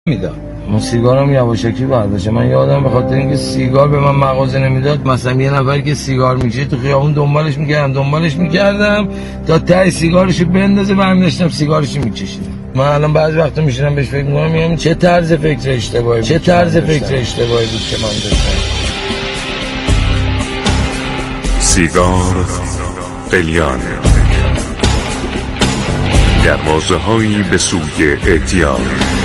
میداد. من سیگارم یواشکی برداشتم. من یادم به خاطر اینکه سیگار به من مغازه نمیداد، مثلا یه نفر که سیگار میکشه تو خیابون دنبالش میکردم تا ته سیگارشو بندازه، من داشتم سیگارشو میکشیدم. من الان بعضی وقتا میشینم بهش فکر میکنم، میگم چه طرز فکر اشتباهی بود که من داشتم. سیگار قلیان، دروازه‌هایی به سوی اعتیاد.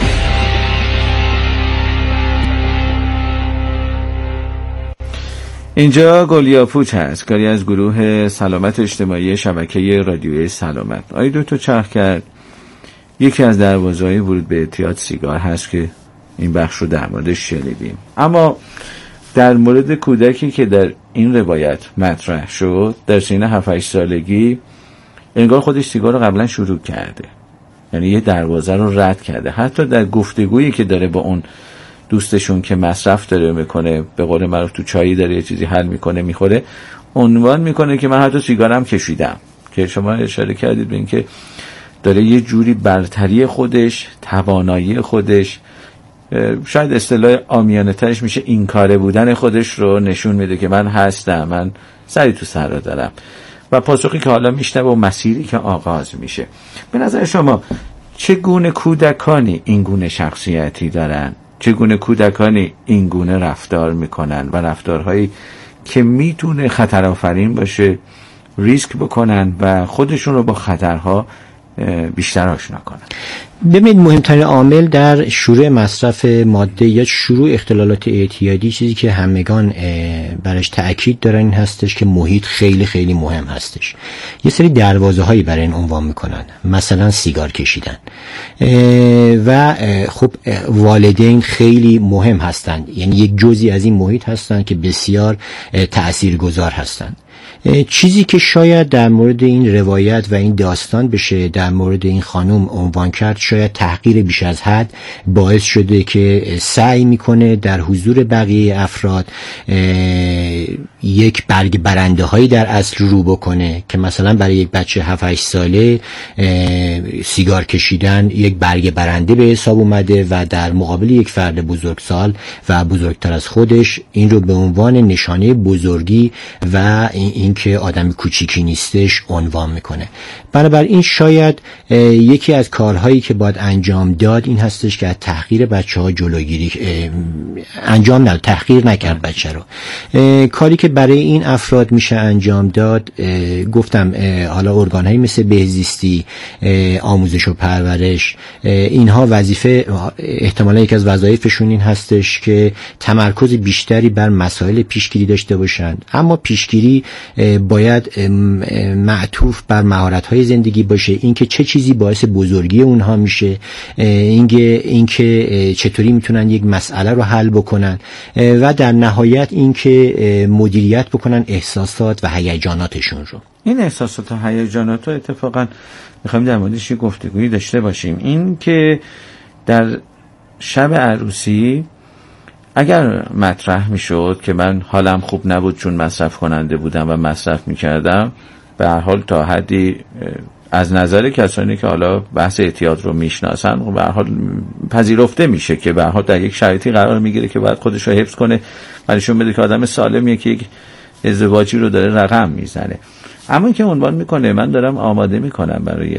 اینجا گلیاپوچ هست، کاری از گروه سلامت اجتماعی شبکه رادیوی سلامت. آقای دکتر چرخ کرد، یکی از دروازه‌های ورود به اعتیاد سیگار هست که این بخش رو در موردش شنیدیم. اما در مورد کودکی که در این روایت مطرح شد، در سن 7-8 سالگی انگار خودش سیگار رو قبلا شروع کرده، یعنی یه دروازه رو رد کرده. حتی در گفتگویی که داره با اون دوستشون که مصرف داره میکنه، به قول معروف تو چایی داره یه چیزی حل میکنه میخوره، عنوان میکنه که من حتی سیگارم کشیدم، که شما اشاره کردید به این که داره یه جوری برتری خودش، توانایی خودش، شاید اصطلاح عامیانه ترش میشه این کاره بودن خودش رو نشون میده که من هستم، من سری تو سر رو دارم. و پاسخی که حالا میشنوه و مسیری که آغاز میشه. به نظر شما چگونه کودکانی این گونه شخصیتی دارن؟ چگونه کودکانی این گونه رفتار میکنن و رفتارهایی که میتونه خطرآفرین باشه ریسک بکنن و خودشون رو با خطرها بیشتر آشنا کنن؟ ببینید، مهمترین عامل در شروع مصرف ماده یا شروع اختلالات اعتیادی، چیزی که همگان برش تأکید دارن این هستش که محیط خیلی خیلی مهم هستش. یه سری دروازه هایی برای این عنوان میکنن، مثلا سیگار کشیدن و خب والدین خیلی مهم هستند، یعنی یک جزئی از این محیط هستند که بسیار تأثیرگذار هستند. چیزی که شاید در مورد این روایت و این داستان بشه در مورد این خانم عنوان کرد، شاید تحقیر بیش از حد باعث شده که سعی میکنه در حضور بقیه افراد یک برگ برنده هایی در اصل رو بکنه که مثلا برای یک بچه 7-8 ساله سیگار کشیدن یک برگ برنده به حساب اومده و در مقابل یک فرد بزرگسال و بزرگتر از خودش این رو به عنوان نشانه بزرگی و این که آدم کوچیکی نیستش عنوان میکنه. بنابراین شاید یکی از کارهایی که باید انجام داد این هستش که از تحقیر بچه‌ها جلوگیری تحقیر نکرد بچه رو. کاری که برای این افراد میشه انجام داد، گفتم حالا ارگان‌هایی مثل بهزیستی، آموزش و پرورش، اینها وظیفه احتمالاً یکی از وظایفشون این هستش که تمرکز بیشتری بر مسائل پیشگیری داشته باشند. اما پیشگیری باید معطوف بر مهارت‌های زندگی باشه، اینکه چه چیزی باعث بزرگی اونها میشه، اینکه چطوری میتونن یک مسئله رو حل بکنن و در نهایت اینکه مدیریت بکنن احساسات و هیجاناتشون رو. این احساسات و هیجانات رو اتفاقا میخوایم در موردش یه گفتگویی داشته باشیم. این که در شب عروسی اگر مطرح میشد که من حالم خوب نبود چون مصرف کننده بودم و مصرف میکردم، به هر حال تا حدی از نظر کسانی که حالا بحث اعتیاد رو میشناسن به هر حال پذیرفته میشه که به هر حال در یک شرایطی قرار میگیره که باید خودش رو حفظ کنه و نشون بده که آدم سالمیه که یک ازدواجی رو داره رقم میزنه. اما که عنوان میکنه من دارم آماده میکنم برای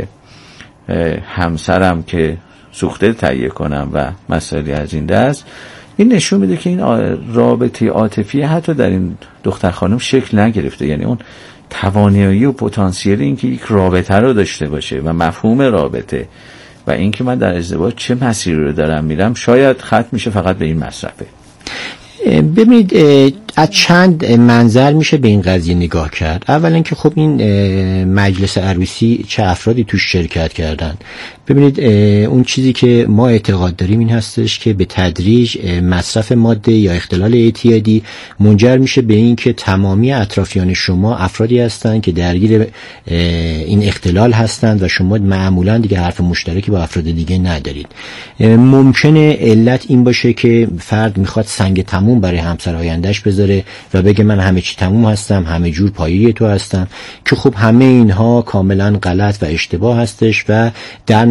همسرم که سوخته تهیه کنم و مسائلی از این دست، این نشون میده که این رابطه عاطفی حتی در این دختر خانم شکل نگرفته. یعنی اون توانایی و پتانسیل این که یک رابطه رو داشته باشه و مفهوم رابطه و این که من در ازدواج چه مسیری رو دارم میرم شاید ختم میشه فقط به این مصرفه. ببینید، از چند منظر میشه به این قضیه نگاه کرد. اولا که خب این مجلس عروسی چه افرادی توش شرکت کردن. ببینید، اون چیزی که ما اعتقاد داریم این هستش که به تدریج مصرف ماده یا اختلال اعتیادی منجر میشه به این که تمامی اطرافیان شما افرادی هستند که درگیر این اختلال هستند و شما معمولا دیگه حرف مشترکی با افراد دیگه ندارید. ممکنه علت این باشه که فرد میخواد سنگ تموم برای همسر آیندهش بذاره و بگه من همه چی تموم هستم، همه جور پایه تو هستم، که خب همه اینها کاملا غلط و اشتباه هستش و در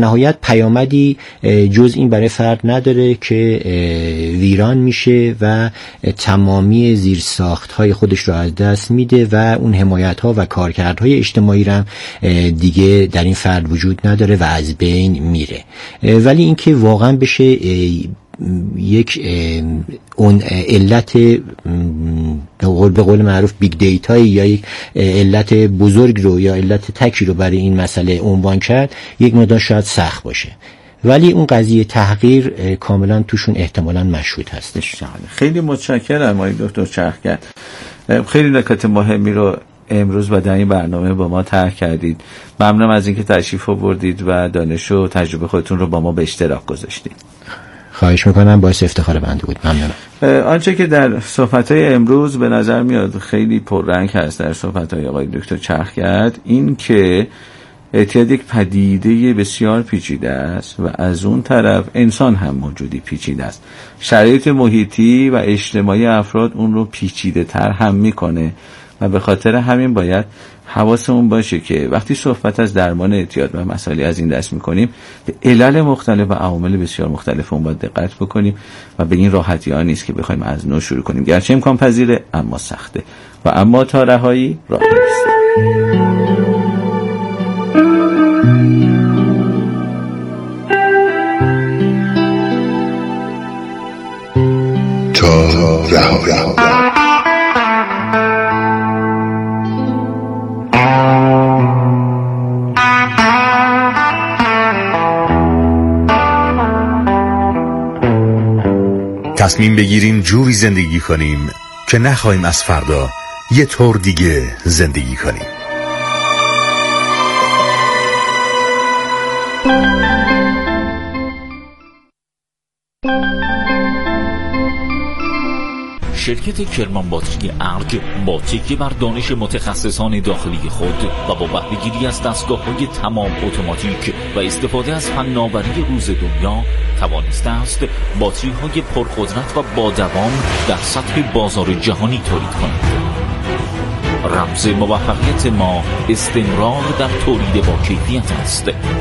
نهایت پیامدی جز این برای فرد نداره که ویران میشه و تمامی زیرساخت‌های خودش رو از دست میده و اون حمایت‌ها و کارکردهای اجتماعی رو هم دیگه در این فرد وجود نداره و از بین میره. ولی اینکه واقعا بشه یک اون علت به قول معروف بیگ دیتا یا یک علت بزرگ رو یا علت تکی رو برای این مسئله عنوان کرد، یک مقدار شاید سخت باشه، ولی اون قضیه تحقیر کاملا توشون احتمالاً مشهود هستش. خیلی متشکرم آقای دکتر چرخگر، خیلی نکات مهمی رو امروز و در این برنامه با ما طرح کردید. ممنونم از اینکه تشریف آوردید و دانش و تجربه خودتون رو با ما به اشتراک گذاشتید. خواهش میکنم، باعث افتخار بنده بود. ممنونم. آنچه که در صحبت‌های امروز به نظر میاد خیلی پررنگ هست در صحبت‌های آقای دکتر چرخگر، این که اعتیاد یک پدیده بسیار پیچیده است و از اون طرف انسان هم موجودی پیچیده است. شرایط محیطی و اجتماعی افراد اون رو پیچیده تر هم میکنه و به خاطر همین باید حواسمون باشه که وقتی صحبت از درمان اعتیاد و مسائلی از این دست میکنیم به علل مختلف و عوامل بسیار مختلف اون باید دقت بکنیم و به این راحتی ها نیست که بخوایم از نو شروع کنیم، گرچه امکان پذیره اما سخته و اما تا رهایی راه نیست. تا رهایی. تصمیم بگیریم جوری زندگی کنیم که نخواهیم از فردا یه طور دیگه زندگی کنیم. شرکت کرمان باتری ارگ با تکیه بر دانش متخصصان داخلی خود و با بهره‌گیری از دستگاه‌های تمام اتوماتیک و استفاده از فناوری روز دنیا توانسته است باتری‌های پرقدرت و با دوام در سطح بازار جهانی تولید کند. رمز موفقیت ما استمرار در تولید با کیفیت است.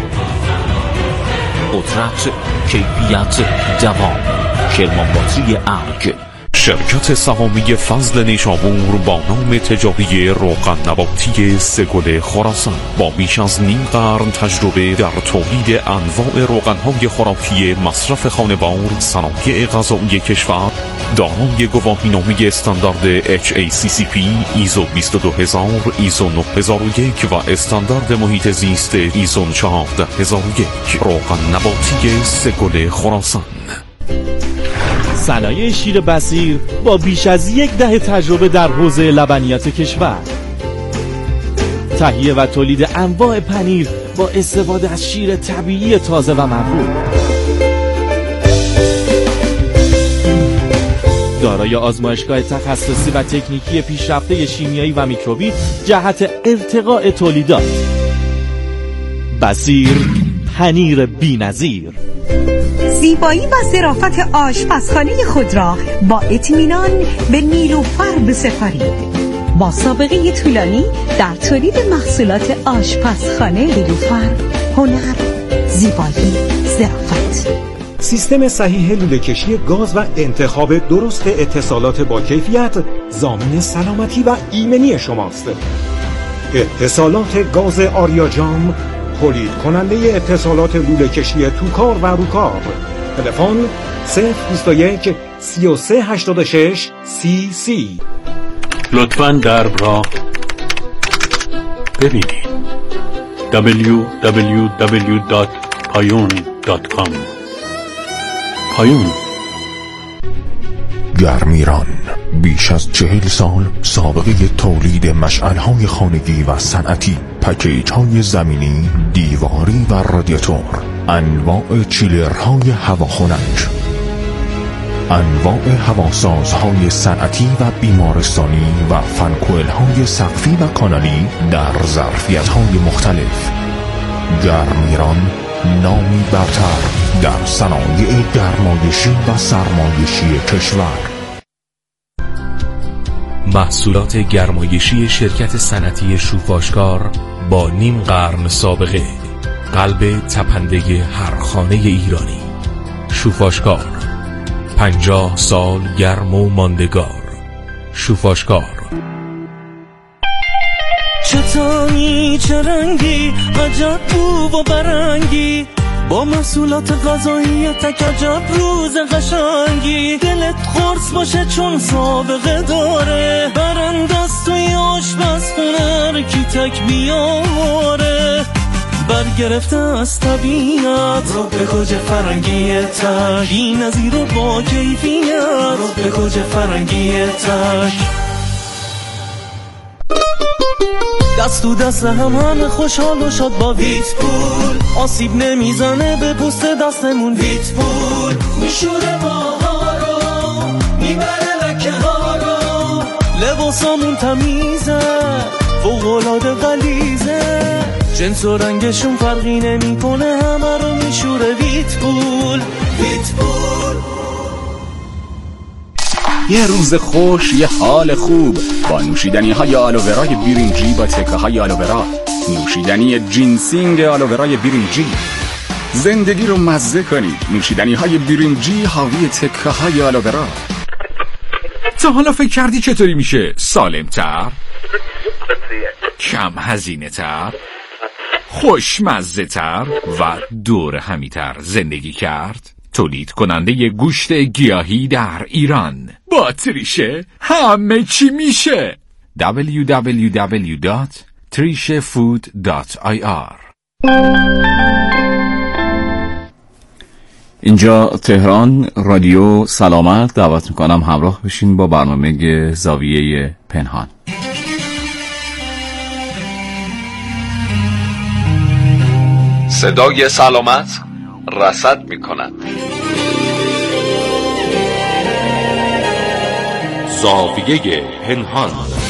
قدرت، کیفیت، دوام. کرمان باتری ارگ. شرکت سهامی فضل نیشابور با نام تجاری روغن نباتی سگل خراسان با بیش از نیم قرن تجربه در تولید انواع روغن‌های خوراکی مصرف خانوار، صنایع غذایی کشور، دارای گواهینامه استاندارد HACCP، ایزو 22000، ایزو 9001 و استاندارد محیط زیست ایزو 14001. روغن نباتی سگل خراسان. صنایع شیر بصیر با بیش از 10 تجربه در حوزه لبنیات کشور. تهیه و تولید انواع پنیر با استفاده از شیر طبیعی تازه و مرغوب. دارای آزمایشگاه تخصصی و تکنیکی پیشرفته شیمیایی و میکروبی جهت ارتقاء تولیدات. بصیر، پنیر بی‌نظیر. زیبایی و ظرافت آشپزخانه خود را با اطمینان به نیلوفر بسپارید. با سابقه طولانی در تولید محصولات آشپزخانه نیلوفر، هنر، زیبایی، ظرافت. سیستم صحیح لوله‌کشی گاز و انتخاب درست اتصالات با کیفیت ضامن سلامتی و ایمنی شماست. اتصالات گاز آریاجام، تولید کننده اتصالات لوله‌کشی توکار و روکار. تلفن 021 3386 CC. لطفاً درب را ببینید. www.payun.com. پایون. گرمیران بیش از 40 سال سابقه تولید مشعل‌های خانگی و صنعتی، پکیج‌های زمینی، دیواری و رادیاتور، انواع چیلرهای هواخنک، انواع هواسازهای صنعتی و بیمارستانی و فنکوئل‌های سقفی و کانالی در ظرفیت‌های مختلف. گرمیران نامی برتر در صنایع گرمایشی و سرمایشی کشور. محصولات گرمایشی شرکت صنعتی شوفاشکار با نیم قرن سابقه. قلب تپنده هر خانه ایرانی. شوفاشکار، 50 سال گرم و ماندگار. شوفاشکار. چطوری چه رنگی عجب بو و برنگی، با محصولات غذایی تک عجب روز قشنگی. دلت خورس باشه چون سابقه داره، برندست توی آشپزخونه کی تک بیاره. برگرفته از طبیعت رو به کجا فرنگی تک، بی نظیر و با کیفیت رو به کجا فرنگی تک. دست تو دست همه خوشحال و شاد با ویت پول، آسیب نمیزنه به پوست دستمون. ویت پول میشوره ماها رو، میبره لکه ها رو، لباسامون تمیزه فوق‌العاده غلیظه، جنس و رنگشون فرقی نمیکنه همه رو میشوره. ویت پول. ویت پول. یه روز خوش، یه حال خوب با نوشیدنی های آلوورای برینجی با تکه های آلوورا. نوشیدنی جینسینگ آلوورای برینجی. زندگی رو مزه کنید. نوشیدنی های برینجی حاوی تکه های آلوورا. تا حالا فکر کردی چطوری میشه سالم‌تر، کم هزینه‌تر، خوشمزه‌تر و دور همی‌تر زندگی کرد؟ تولید کننده گوشت گیاهی در ایران با تریشه همه چی میشه. www.trishefood.ir. اینجا تهران، رادیو سلامت. دعوت میکنم همراه بشین با برنامه زاویه پنهان. صدای سلامت رصد میکند. زاویه پنهان.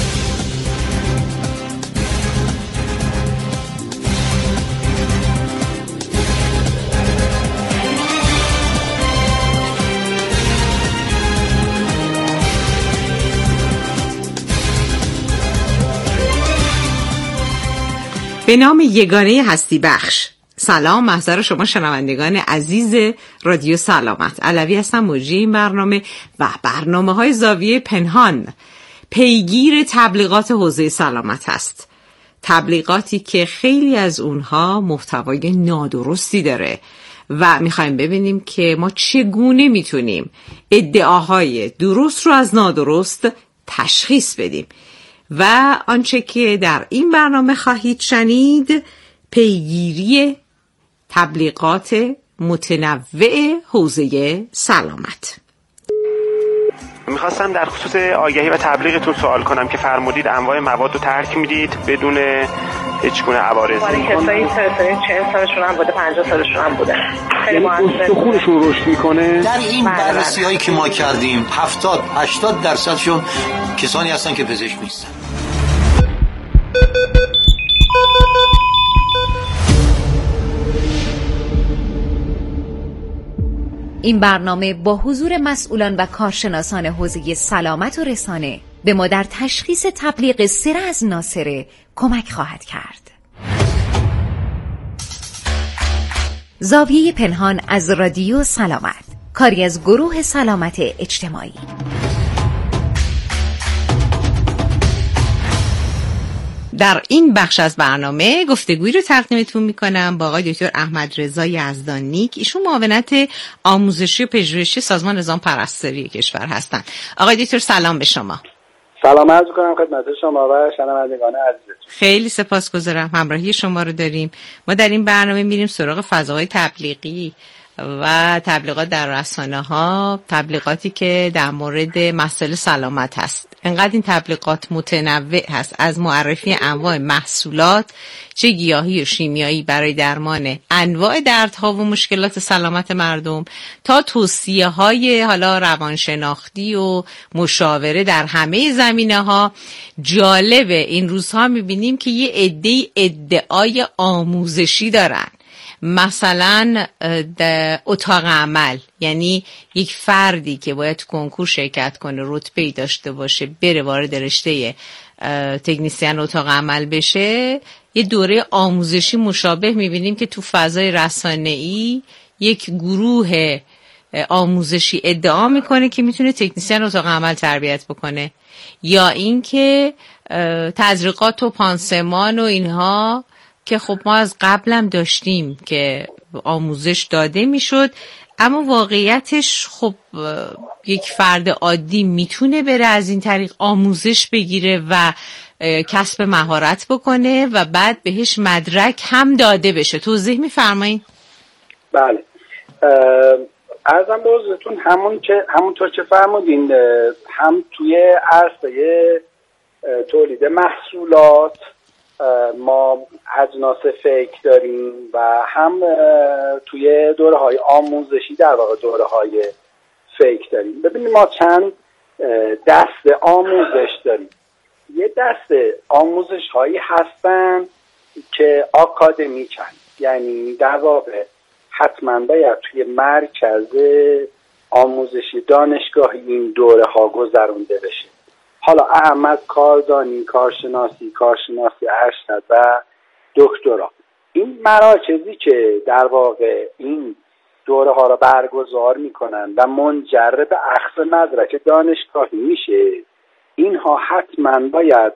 به نام یگانه هستی بخش. سلام، محضر شما شنوندگان عزیز رادیو سلامت. علوی هستم، مجری این برنامه و برنامه‌های زاویه پنهان پیگیر تبلیغات حوزه سلامت هست. تبلیغاتی که خیلی از اونها محتوای نادرستی داره و میخوایم ببینیم که ما چگونه میتونیم ادعاهای درست رو از نادرست تشخیص بدیم. و آنچه که در این برنامه خواهید شنید پیگیری تبلیغات متنوع حوزه سلامت. میخواستم در خصوص آگهی و تبلیغتون سوال کنم که فرمودید انواع مواد رو ترک میدید بدون هیچ گونه عوارض. کسایی 40 سالشون هم بوده، 50 سالشون هم بوده، خیلی موثر. خونشون رشد میکنه. در این بررسی‌هایی که ما کردیم 70-80% کسانی هستن که پزشک نیستن. این برنامه با حضور مسئولان و کارشناسان حوزه سلامت و رسانه به ما در تشخیص تبلیغ سره از ناسره کمک خواهد کرد. زاویه پنهان از رادیو سلامت، کاری از گروه سلامت اجتماعی. در این بخش از برنامه گفتگویی رو تقدیمتون میکنم با آقای دکتر احمد رضا یزدانیک. ایشون معاونت آموزشی و پژوهشی سازمان نظام پرستاری کشور هستند. آقای دکتر سلام به شما. سلام عرض می‌کنم خدمت شما و شنوندگان عزیز. خیلی سپاسگزارم همراهی شما رو داریم. ما در این برنامه میریم سراغ فضاهای تبلیغی و تبلیغات در رسانه‌ها، تبلیغاتی که در مورد مسائل سلامت هست. انقدر این تبلیغات متنوع هست، از معرفی انواع محصولات چه گیاهی و شیمیایی برای درمان انواع دردها و مشکلات سلامت مردم تا توصیه‌های حالا روانشناختی و مشاوره در همه زمینه‌ها. جالبه این روزها می‌بینیم که یه عده‌ای ادعای آموزشی دارن مثلا اتاق عمل، یعنی یک فردی که باید تو کنکور شرکت کنه، رتبه‌ای داشته باشه، بره وارد رشته تکنیسیان اتاق عمل بشه، یه دوره آموزشی مشابه میبینیم که تو فضای رسانه‌ای یک گروه آموزشی ادعا میکنه که میتونه تکنیسیان اتاق عمل تربیت بکنه، یا اینکه تزریقات و پانسمان و اینها که خب ما از قبلم داشتیم که آموزش داده میشد، اما واقعیتش خب یک فرد عادی میتونه بره از این طریق آموزش بگیره و کسب مهارت بکنه و بعد بهش مدرک هم داده بشه. توضیح میفرمایید؟ بله، عرضم به حضورتون همونطور که فرمودین، هم توی عرصه تولید محصولات ما اجناس فیک داریم و هم توی دوره‌های آموزشی در واقع دوره‌های فیک داریم. ببینید ما چند دست آموزش داریم. یه دست آموزش هایی هستن که آکادمیکن، یعنی در واقع حتما باید توی مرکز آموزشی دانشگاهی این دوره ها گذرونده بشه. حالا اهم از کاردانی، کارشناسی ارشد و دکترا، این مراکزی که در واقع این دوره ها را برگزار میکنن و منجر به اخذ مدرک دانشگاهی میشه، اینها حتما باید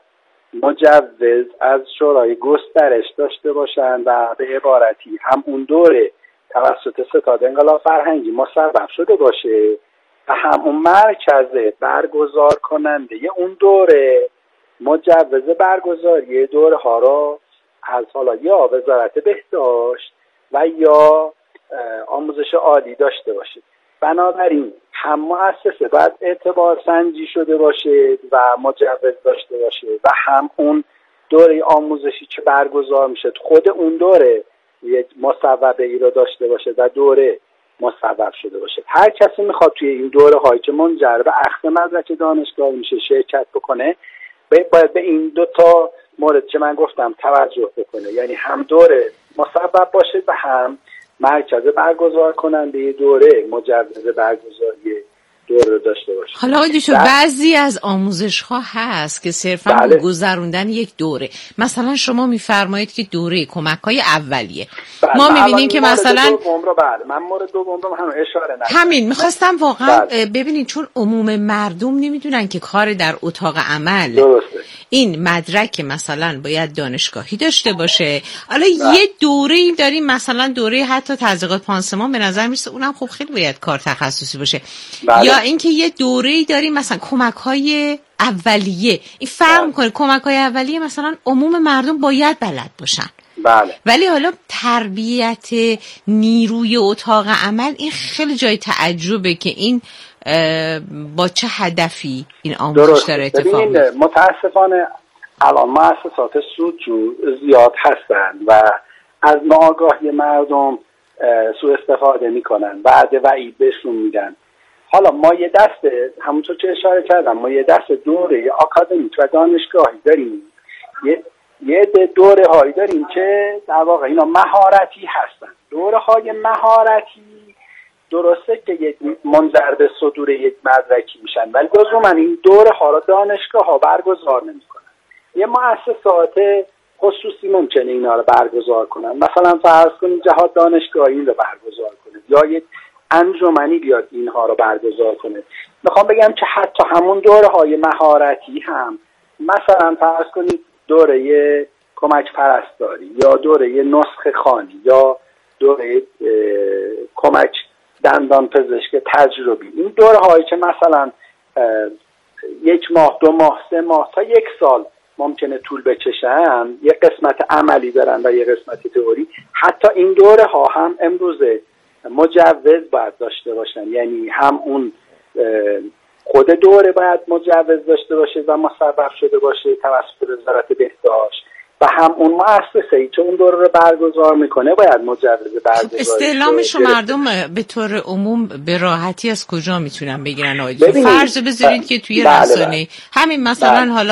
مجوز از شورای گسترش داشته باشند و به عبارتی هم اون دوره توسط ستاد انقلاب فرهنگی مصوب شده باشه و هم اون مرکز برگزار کننده اون دوره مجوز برگزاری دوره ها را از حالا یا وزارت بهداشت و یا آموزش عالی داشته باشه. بنابراین هم مؤسسه باید اعتبار سنجی شده باشه و مجوز داشته باشه و هم اون دوره آموزشی که برگزار میشه خود اون دوره یک مصوبه ای رو داشته باشه و دوره مصوب شده باشه. هر کسی میخواد توی این دوره هایی که منجر به اخذ مدرک دانشگاهی میشه شرکت بکنه، باید به این دو تا مورد که من گفتم توجه بکنه، یعنی هم دوره مصوب باشه و هم مرکز برگزار کننده دوره مجوز برگزاری دوره داشته باشه. حالا آقای بعضی از آموزش ها هست که صرفا بله. گذروندن یک دوره، مثلا شما میفرمایید که دوره کمک های اولیه، بله. ما میبینیم که مثلا من مورد دوم رو هم اشاره نکنم. همین میخواستم واقعا ببینید، چون عموم مردم نمیدونن که کار در اتاق عمل درسته. این مدرک مثلا باید دانشگاهی داشته باشه. حالا یه دوره‌ای داریم، مثلا دوره حتی تزریقات پانسمان، به نظر میرسه اونم خب خیلی باید کار تخصصی باشه. یا اینکه یه دوره‌ای داریم مثلا کمک‌های اولیه، این فرق می‌کنه. کمک‌های اولیه مثلا عموم مردم باید بلد باشن. بله. ولی حالا تربیت نیروی اتاق عمل، این خیلی جای تعجبه که این با چه هدفی این آموزش داره اتفاق میفته. متاسفانه الان مؤسسات سودجو زیاد هستن و از ناآگاهی مردم سوء استفاده میکنن، بعد وعید بهشون میدن. حالا ما یه دست، همونطور که اشاره کردم، ما یه دست دوره آکادمیک و دانشگاهی داریم، یه دوره هایی داریم که در واقع اینا مهارتی هستن. دوره های مهارتی درسته که منجر به صدور یک مدرکی میشن، ولی لزوما این دوره ها را دانشگاه ها برگزار نمیکنن. یه مؤسسات خصوصی ممکنه اینا رو برگزار کنن، مثلا فرض کنید جهاد دانشگاهی رو برگزار کنه یا یک انجمنی بیاد اینها رو برگزار کنه. میخوام بگم که حتی همون دوره های مهارتی هم، مثلا فرض کنید دوره کمک پرستاری یا دوره نسخه خوانی یا دوره کمک دندان پزشک تجربی، این دوره هایی که مثلا 1 ماه 2 ماه 3 ماه تا 1 سال ممکنه طول بکشن، یه قسمت عملی دارن و یه قسمت تئوری، حتی این دوره ها هم امروزه مجوز باید داشته باشن، یعنی هم اون خود دوره باید مجوز داشته باشه و مصوب شده باشه توسط وزارت بهداشت و هم اون مؤسسه‌ای که اون دوره رو برگزار میکنه باید مجوز برگزاری. استعلامش مردم به طور عموم به راحتی از کجا میتونن بگیرن؟ فرض بذارید که توی رسانه همین مثلا حالا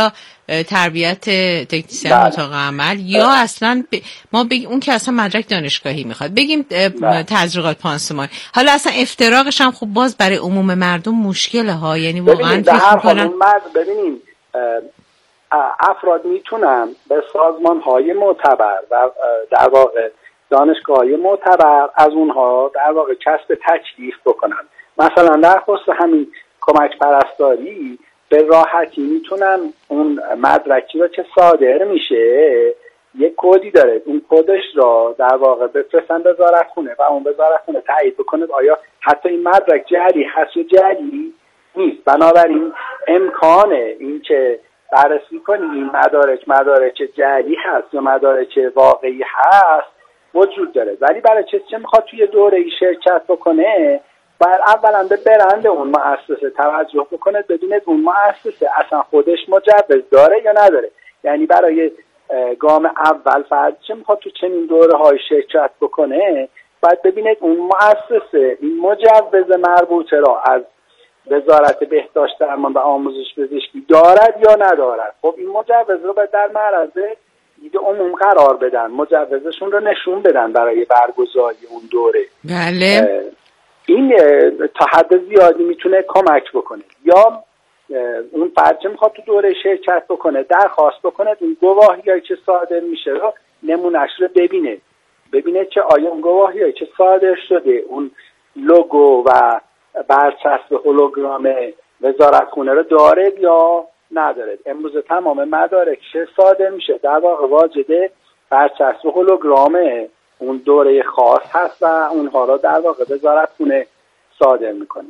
تربیت تکنیسیان اتاق عمل یا اصلا ما بگیم اون که اصلا مدرک دانشگاهی میخواد، بگیم تزریقات پانسمان. حالا اصلا افتراقش هم خب باز برای عموم مردم مشکله ها، یعنی واقعا فکر میکنن ببینیم افراد میتونن به سازمان های معتبر و در واقع دانشگاه های معتبر از اونها در واقع کسب تکلیف بکنن. مثلا در خصوص همین کمک پرستاری به راحتی میتونن اون مدرکی رو که صادر میشه یک کدی داره، اون کدش را در واقع بفرستن وزارتخونه و اون وزارتخونه تایید بکنه آیا حتی این مدرک جعلی هست یا جعلی نیست. بنابراین امکان این که بررسی کنی این مدارک جعلی هست یا مدارک واقعی هست وجود داره. ولی برای چه میخواد توی دوره ای شرکت بکنه باید اولا به برند اون مؤسسه توجه بکنه، بدونه اون مؤسسه اصلا خودش مجوز داره یا نداره. یعنی برای گام اول فرد چه میخواد تو چنین دوره های شرکت بکنه باید ببینید اون مؤسسه این مجوز مربوطه را از وزارت بهداشت درمان و آموزش پزشکی دارد یا ندارد. خب این مجوز رو باید در معرض دید عموم قرار بدن، مجوزشون رو نشون بدن برای برگزاری اون دوره. بله این تا حد زیادی میتونه کمک بکنه. یا اون فرد چه میخواد تو دوره شرکت بکنه درخواست بکنه اون گواهیایی که صادر میشه رو نمونهش رو ببینه که آیا اون گواهیایی که صادر شده اون لوگو و برچسب هولوگرام وزارتخونه رو داره یا نداره. امروز تمام مدارک صادر میشه در واقع واجد برچسب هولوگرام اون دوره خاص هست و اونها رو در واقع وزارتخونه صادر میکنه.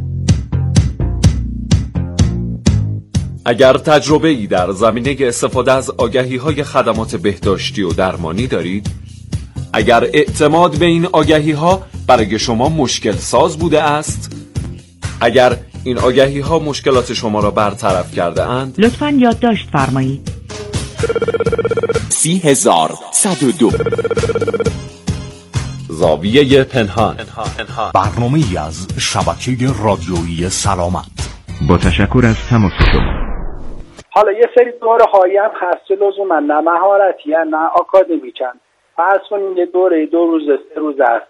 اگر تجربه ای در زمینه استفاده از آگهی‌های خدمات بهداشتی و درمانی دارید، اگر اعتماد به این آگهی‌ها برای شما مشکل ساز بوده است، اگر این آگهی‌ها مشکلات شما را برطرف کرده اند، لطفاً یادداشت فرمایید. 30102 زاویه پنهان، برنامه‌ای از شبکه رادیویی سلامت. با تشکر از تماس شما. حالا یه سری دوره هایی هم هست که لزوما نه مهارتی نه آکادمیکن. فرض کنیم یه دوره 2 روز 3 روز است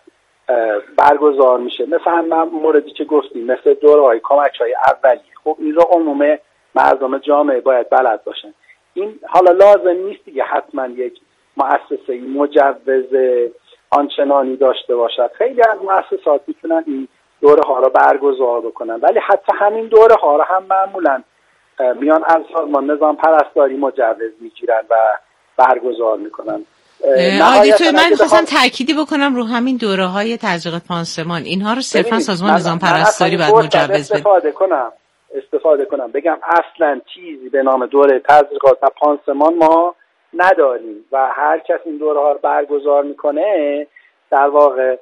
برگزار میشه، مثلا موردی که گفتیم مثل دوره های کمک های اولیه. خب این رو عموم مردم جامعه باید بلد باشن. این حالا لازم نیست دیگه حتما یک مؤسسه مجوز آنچنانی داشته باشد. خیلی از مؤسسات میتونن این دوره ها رو برگزار بکنن، ولی حتی همین دوره ها رو هم معمولا میان از سازمان نظام پرستاری مجوز میگیرن و برگزار میکنن. آدیتور من خواستم تأکیدی بکنم رو همین دوره های تزریق پانسمان، اینها رو صرفا سازمان نظام پرستاری باید مجوز بده. استفاده کنم بگم اصلا چیزی به نام دوره تزریقات و پانسمان ما نداریم و هر کس این دوره ها رو برگزار میکنه در واقع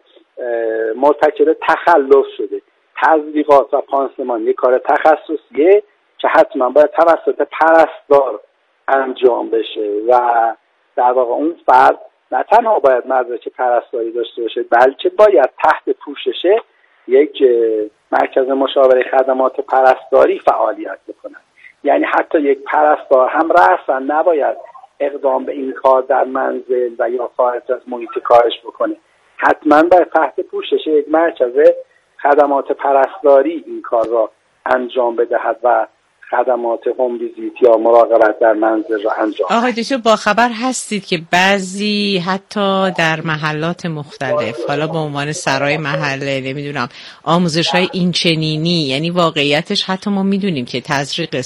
مرتکب تخلف شده. تزریقات و پانسمان یک کار تخصصیه که حتما باید توسط پرستار انجام بشه و در واقع اون فرد نه تنها باید مدرک پرستاری داشته باشه بلکه باید تحت پوشش یک مرکز مشاوره خدمات پرستاری فعالیت بکنه. یعنی حتی یک پرستار هم رأساً نباید اقدام به این کار در منزل و یا خارج از محیط کارش بکنه. حتما باید تحت پوشش یک مرکز خدمات پرستاری این کار را انجام بدهد و خدمات هوم ویزیت یا مراقبت در منزل را انجام. آقای دکتر با خبر هستید که بعضی حتی در محلات مختلف، حالا به عنوان سرای محله، نمیدونم آموزش‌های اینچنینی، یعنی واقعیتش حتی ما میدونیم که تزریق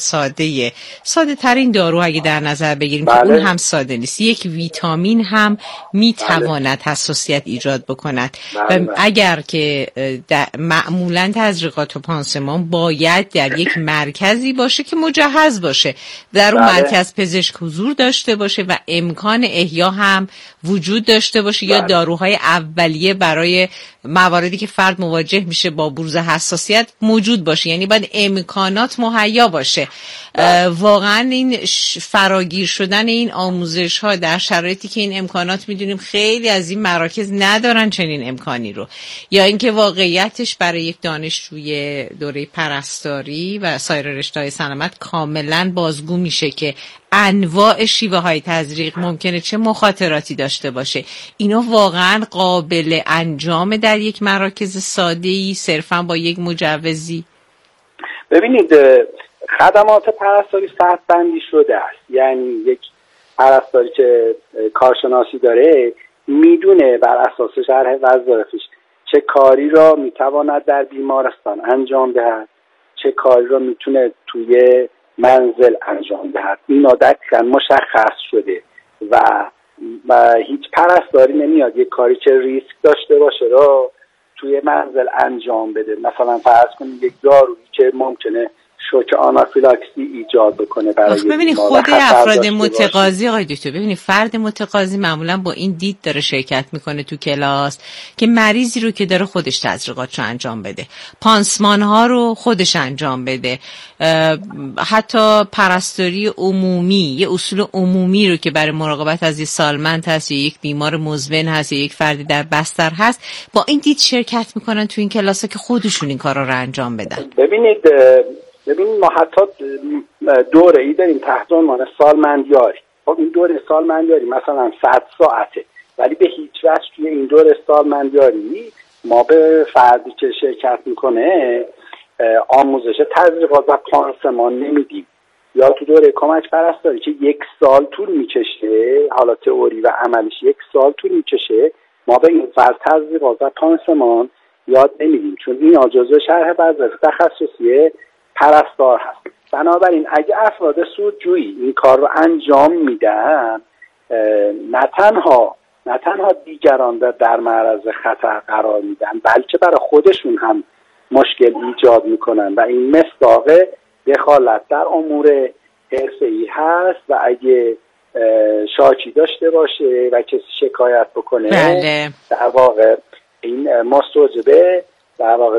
ساده ترین دارو اگه در نظر بگیریم که اون هم ساده نیست، یک ویتامین هم میتواند حساسیت ایجاد بکند و اگر که معمولا تزریقات و پانسمان باید در یک مرکزی باشه که مجهز باشه، در اون مرکز پزشک حضور داشته باشه و امکان احیا هم وجود داشته باشه یا داروهای اولیه برای مواردی که فرد مواجه میشه با بروز حساسیت موجود باشه. یعنی باید امکانات مهیا باشه. واقعا این فراگیر شدن این آموزش ها در شرایطی که این امکانات میدونیم خیلی از این مراکز ندارن چنین امکانی رو، یا اینکه واقعیتش برای یک دانشجوی دوره پرستاری و سایر رشته‌های سلامت کاملا بازگو میشه که انواع شیوه های تزریق ممکنه چه مخاطراتی داشته باشه، اینا واقعا قابل انجام در یک مراکز ساده‌ای صرفا با یک مجوزی؟ ببینید خدمات پرستاری سطح بندی شده است. یعنی یک پرستاری که کارشناسی داره میدونه بر اساس شرح وظایفش چه کاری را میتواند در بیمارستان انجام دهد، چه کاری را میتونه توی منزل انجام دهد. این دقیقاً مشخص شده و هیچ پرستاری نمیاد یک کاری که ریسک داشته باشه را توی منزل انجام بده. مثلا فرض کنید یک دارویی که ممکنه شوک آنافیلاکسی ایجاد بکنه برای ببینید خود افراد متقاضی آقای دکتر، ببینید فرد متقاضی معمولا با این دید داره شرکت میکنه تو کلاس که مریضی رو که داره خودش تزریقاتشو انجام بده، پانسمان ها رو خودش انجام بده، حتی پرستاری عمومی، یه اصول عمومی رو که برای مراقبت از یه سالمند هست یا یک بیمار مزمن هست یا یک فردی در بستر هست، با این دید شرکت میکنن تو این کلاسا که خودشون این کارا رو انجام بدن. ببینید ما حتی دوره ای داریم تحت عنوان سالمندیاری. خب این دوره سالمندیاری مثلا 100 ساعته، ولی به هیچ وجه توی این دوره سالمندیاری ما به فردی که شرکت میکنه آموزش تزریقات و پانسمان نمیدیم. یا تو دوره کمک پرستاری که 1 سال طول میکشه، حالا تئوری و عملش 1 سال طول میکشه، ما به این فرد تزریقات و پانسمان یاد نمیدیم، چون این جزء شرح وظایف تخصصی پرستار هست. بنابراین اگه افراد سودجویی این کار رو انجام میدن، نه تنها دیگران در معرض خطر قرار میدن، بلکه برای خودشون هم مشکل ایجاد میکنن و این مصداق دخالت در امور حرفه‌ای هست و اگه شاکی داشته باشه و کسی شکایت بکنه در واقع این مستوجبه در واقع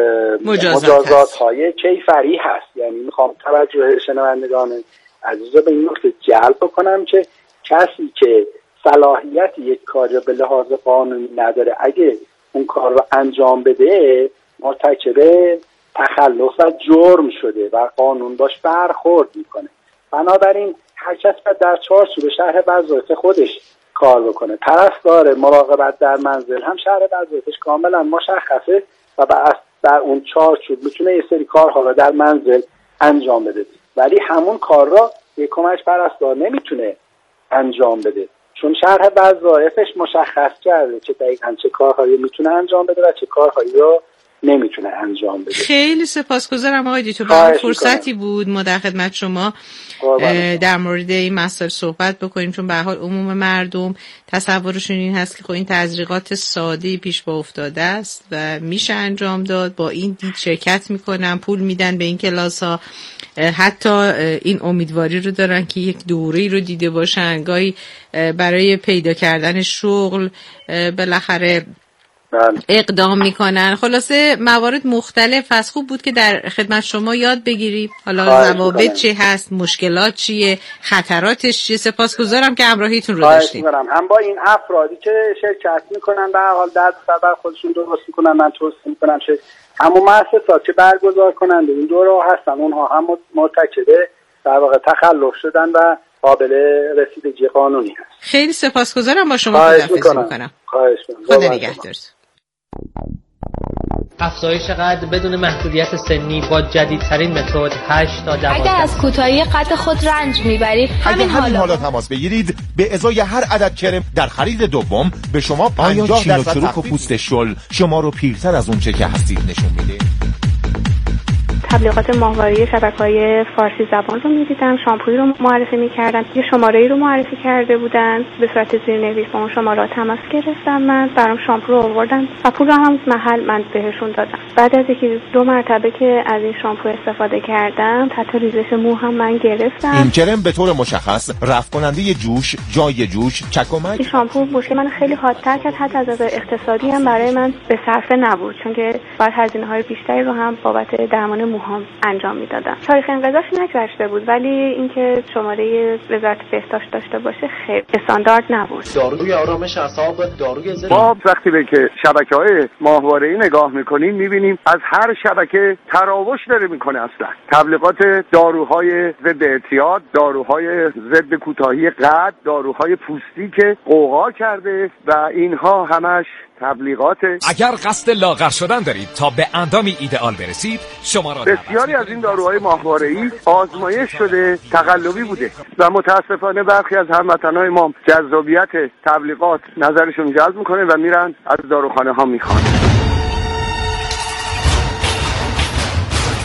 مجازات های کیفری هست. یعنی میخوام توجه شنوندگان عزیز رو به این نکته جلب بکنم که کسی که صلاحیت یک کاری رو به لحاظ قانونی نداره، اگه اون کار رو انجام بده مرتکب تخلف و جرم شده و قانون باش برخورد میکنه. بنابراین هر کس باید در چارچوب شرح وظایف خودش کار بکنه. پرستار مراقبت در منزل هم شرح وظایفش کاملا مشخصه و در اون چارچوب میتونه یه سری کارها رو در منزل انجام بده، ولی همون کار را یک کمک پرستار نمیتونه انجام بده، چون شرح وظایفش مشخص کرده که دقیقاً چه کارهایی میتونه انجام بده و چه کارهایی رو نمیتونه انجام بده. خیلی سپاسگزارم آقای دکتر، برای فرصتی بود ما در خدمت شما در مورد این مسائل صحبت بکنیم، چون به هر حال عموم مردم تصورشون این هست که خب این تزریقات ساده پیش پا افتاده است و میشه انجام داد، با این دید شرکت میکنن، پول میدن به این کلاس‌ها، حتی این امیدواری رو دارن که یک دوره‌ای رو دیده باشن، گاهی برای پیدا کردن شغل بالاخره اقدام میکنن. خلاصه موارد مختلف هست. خوب بود که در خدمت شما یاد بگیریم حالا ضوابط چی هست، مشکلات چیه، خطراتش چیه. سپاسگزارم که همراهیتون رو داشتیم. هم با این افرادی که شرکت میکنن به هر حال در بر خودشون درست میکنن، من توصیه میکنم که همون مؤسسات که برگزار کننده این دوره هستن اونها هم مرتکب در واقع تخلف شدن و قابل رسیدگی قانونی هست. خیلی سپاسگزارم، با شما خداحافظی میکنم. خواهش میکنم. خدا نگهدارتون. افزایش قد بدون محدودیت سنی با جدیدترین متد 8 تا 12. اگر از کوتاهی قد خود رنج میبرید همین حالا تماس بگیرید، به ازای هر عدد کرم در خرید دوم به شما 50% چروک و پوست شل شما رو پیرتر از اون چه که هستید نشون میده. تبلیغات ماهواره شبکه‌های فارسی زبان رو می‌دیدم، شامپویی رو معرفی می‌کردن، یه شماره‌ای رو معرفی کرده بودن به صورت زیرنویس، با اون شماره تماس گرفتم، من برام شامپو رو آوردن و پول رو هم محل من بهشون دادم. بعد از اینکه 2 مرتبه که از این شامپو استفاده کردم، تحت ریزش مو هم من گرفتم. این کرم به طور مشخص رفع کننده جوش، جای جوش، چکمک. این شامپو مشکل من خیلی حادتر کرد، حتی از نظر اقتصادی هم برای من به صرفه نبود، چون که بعد هزینه‌های بیشتری رو هم بابت درمان موها داروها انجام میدادن. تاریخ انقضاش نگذشته بود، ولی اینکه شماره وزارت بهداشت داشته باشه خیلی استاندارد نبود. داروی آرامش اعصاب، داروی ما وقتی به که شبکه‌های ماهواره‌ای نگاه می‌کنیم می‌بینیم از هر شبکه تراوش داره می‌کنه. اصلا تبلیغات داروهای ضد اعتیاد، داروهای ضد کوتاهی قد، داروهای پوستی که قوقا کرده و اینها همش تبلیغاته. اگر قصد لاغر شدن دارید تا به اندامی ایدئال برسید، شما را بسیاری از این داروهای ماهواره‌ای آزمایش شده تقلبی بوده و متاسفانه برخی از هموطنان ما جذابیت تبلیغات نظرشون جلب میکنه و میرن از داروخانه ها میخوان.